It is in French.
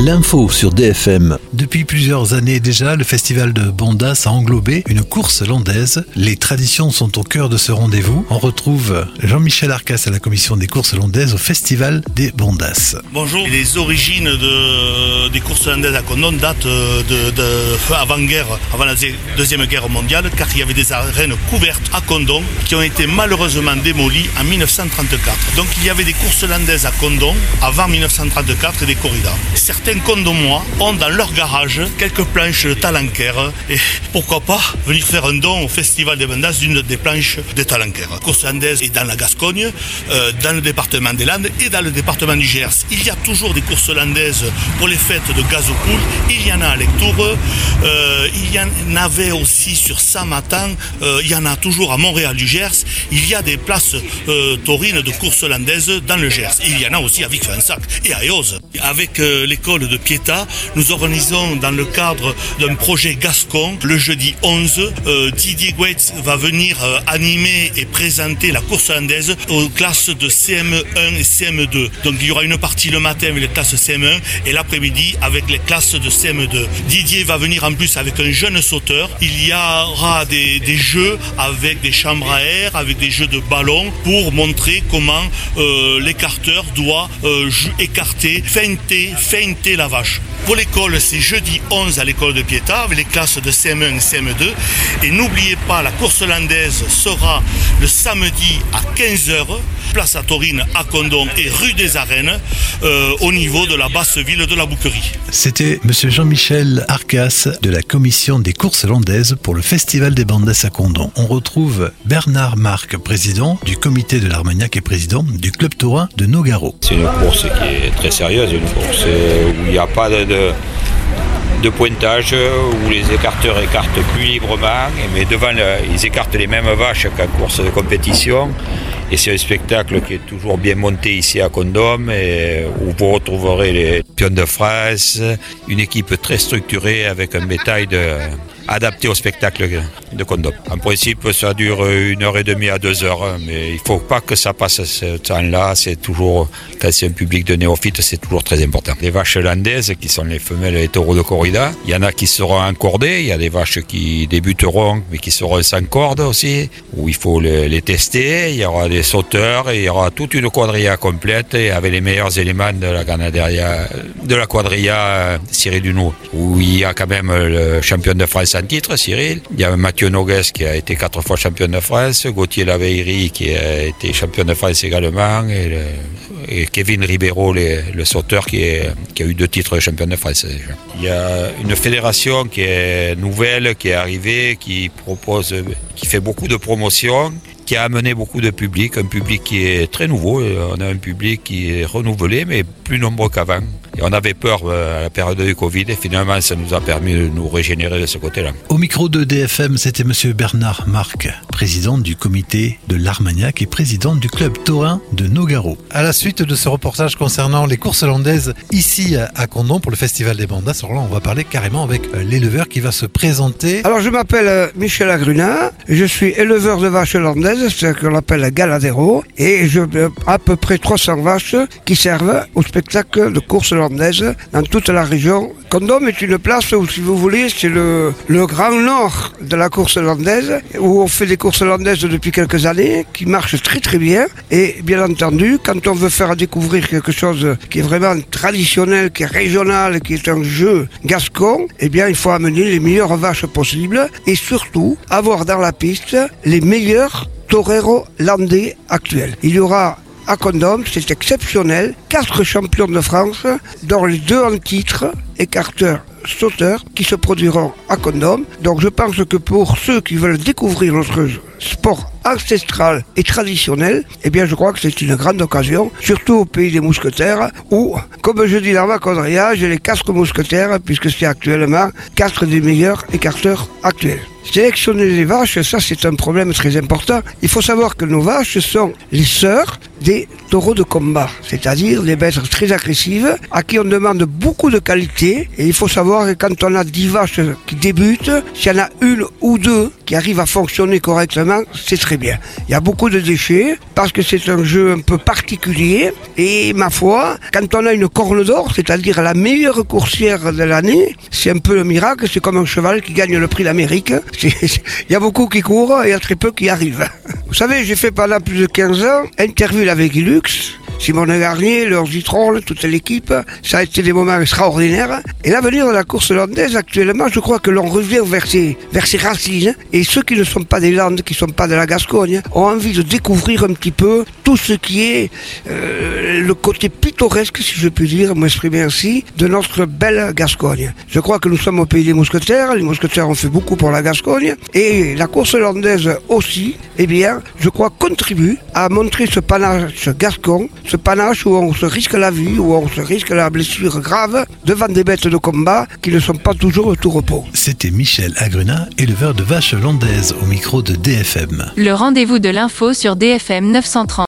L'info sur DFM. Depuis plusieurs années déjà, le festival de Bondas a englobé une course landaise. Les traditions sont au cœur de ce rendez-vous. On retrouve Jean-Michel Arcas à la commission des courses landaises au festival des Bondas. Bonjour. Les origines des courses landaises à Condom datent de avant-guerre, avant la Deuxième Guerre mondiale, car il y avait des arènes couvertes à Condom qui ont été malheureusement démolies en 1934. Donc il y avait des courses landaises à Condom avant 1934 et des corridas. Certains condomois ont dans leur garage quelques planches talanquaires et pourquoi pas venir faire un don au festival des Bondas d'une des planches des talanquaires. La course landaise est dans la Gascogne, dans le département des Landes et dans le département du Gers. Il y a toujours des courses landaises pour les fêtes de Gazopoul, il y en a à Lectoure, il y en avait aussi sur Saint-Matan, il y en a toujours à Montréal du Gers, il y a des places taurines de courses landaises dans le Gers. Il y en a aussi à Vic-Fezensac et à Eauze. Avec l'école de Pietà, nous organisons dans le cadre d'un projet gascon, le jeudi 11, Didier Goetz va venir animer et présenter la course landaise aux classes de CM1 et CM2. Donc il y aura une partie le matin avec les classes CM1 et l'après-midi avec les classes de CM2. Didier va venir en plus avec un jeune sauteur. Il y aura des jeux avec des chambres à air, avec des jeux de ballon pour montrer comment l'écarteur doit écarter, feinter la vache. Pour l'école, c'est jeudi 11 à l'école de Pietà avec les classes de CM1 et CM2. Et n'oubliez pas, la course landaise sera le samedi à 15h, place à Taurine à Condom et rue des Arènes, au niveau de la basse ville de la Bouquerie. C'était monsieur Jean-Michel Arcas de la commission des courses landaises pour le festival des Bondas à Condom. On retrouve Bernard Marc, président du comité de l'Armagnac et président du club taurin de Nogaro. C'est une course qui est très sérieuse, une course où il n'y a pas de pointage, où les écarteurs écartent plus librement, mais devant ils écartent les mêmes vaches qu'en course de compétition. Et c'est un spectacle qui est toujours bien monté ici à Condom, et où vous retrouverez les pions de France, une équipe très structurée avec un bétail adapté au spectacle de Condom. En principe, ça dure 1h30 à 2h, mais il ne faut pas que ça passe ce temps-là. C'est toujours, quand c'est un public de néophytes, c'est toujours très important. Les vaches landaises, qui sont les femelles et les taureaux de corrida, il y en a qui seront encordées, il y a des vaches qui débuteront, mais qui seront sans corde aussi, où il faut les tester. Il y aura des sauteurs et il y aura toute une quadrilla complète et avec les meilleurs éléments de la ganaderia, de la quadrilla Cyril Dunou, où il y a quand même le champion de France en titre, Cyril. Il y a Mathieu Nogues qui a été 4 fois champion de France, Gauthier Laveillerie qui a été champion de France également, et Kevin Ribeiro, le sauteur qui a eu 2 titres de champion de France. Il y a une fédération qui est nouvelle, qui est arrivée, qui fait beaucoup de promotions, qui a amené beaucoup de public, un public qui est très nouveau. On a un public qui est renouvelé, mais plus nombreux qu'avant. Et on avait peur à la période du Covid, et finalement, ça nous a permis de nous régénérer de ce côté-là. Au micro de DFM, c'était monsieur Bernard Marc, président du comité de l'Armagnac et président du club taurin de Nogaro. À la suite de ce reportage concernant les courses landaises ici à Condom pour le festival des Bondas, alors là, on va parler carrément avec l'éleveur qui va se présenter. Alors, je m'appelle Michel Agruna, je suis éleveur de vaches landaises, c'est ce qu'on appelle Galadero, et j'ai à peu près 300 vaches qui servent au spectacle de courses landaises dans toute la région. Condom est une place où, si vous voulez, c'est le grand nord de la course landaise, où on fait des courses landaises depuis quelques années, qui marchent très très bien. Et bien entendu, quand on veut faire découvrir quelque chose qui est vraiment traditionnel, qui est régional, qui est un jeu gascon, eh bien il faut amener les meilleures vaches possibles et surtout avoir dans la piste les meilleurs toreros landais actuels. Il y aura à Condom, c'est exceptionnel, 4 champions de France, dont les 2 en titre, écarteurs, sauteurs, qui se produiront à Condom. Donc je pense que pour ceux qui veulent découvrir notre sport ancestral et traditionnel, eh bien je crois que c'est une grande occasion, surtout au pays des mousquetaires, où, comme je dis dans ma quadrilla, j'ai les 4 mousquetaires, puisque c'est actuellement 4 des meilleurs écarteurs actuels. Sélectionner les vaches, ça c'est un problème très important. Il faut savoir que nos vaches sont les sœurs des taureaux de combat, c'est-à-dire des bêtes très agressives, à qui on demande beaucoup de qualité. Et il faut savoir que quand on a 10 vaches qui débutent, s'il y en a 1 ou 2 qui arrivent à fonctionner correctement, c'est très très bien. Il y a beaucoup de déchets parce que c'est un jeu un peu particulier et ma foi, quand on a une corne d'or, c'est-à-dire la meilleure coursière de l'année, c'est un peu le miracle, c'est comme un cheval qui gagne le prix d'Amérique. Il y a beaucoup qui courent et il y a très peu qui arrivent. Vous savez, j'ai fait pendant plus de 15 ans interview avec Ilux, Simon Garnier, leur Zitrone, toute l'équipe. Ça a été des moments extraordinaires. Et l'avenir de la course landaise, actuellement, je crois que l'on revient vers ses racines. Et ceux qui ne sont pas des Landes, qui ne sont pas de la Gascogne, ont envie de découvrir un petit peu tout ce qui est le côté pittoresque, si je puis dire, m'exprimer ainsi, de notre belle Gascogne. Je crois que nous sommes au pays des mousquetaires. Les mousquetaires ont fait beaucoup pour la Gascogne. Et la course landaise aussi, eh bien, je crois, contribue à montrer ce panache gascon, ce panache où on se risque la vie, où on se risque la blessure grave devant des bêtes de combat qui ne sont pas toujours de tout repos. C'était Michel Agrunat, éleveur de vaches landaises au micro de DFM. Le rendez-vous de l'info sur DFM 930.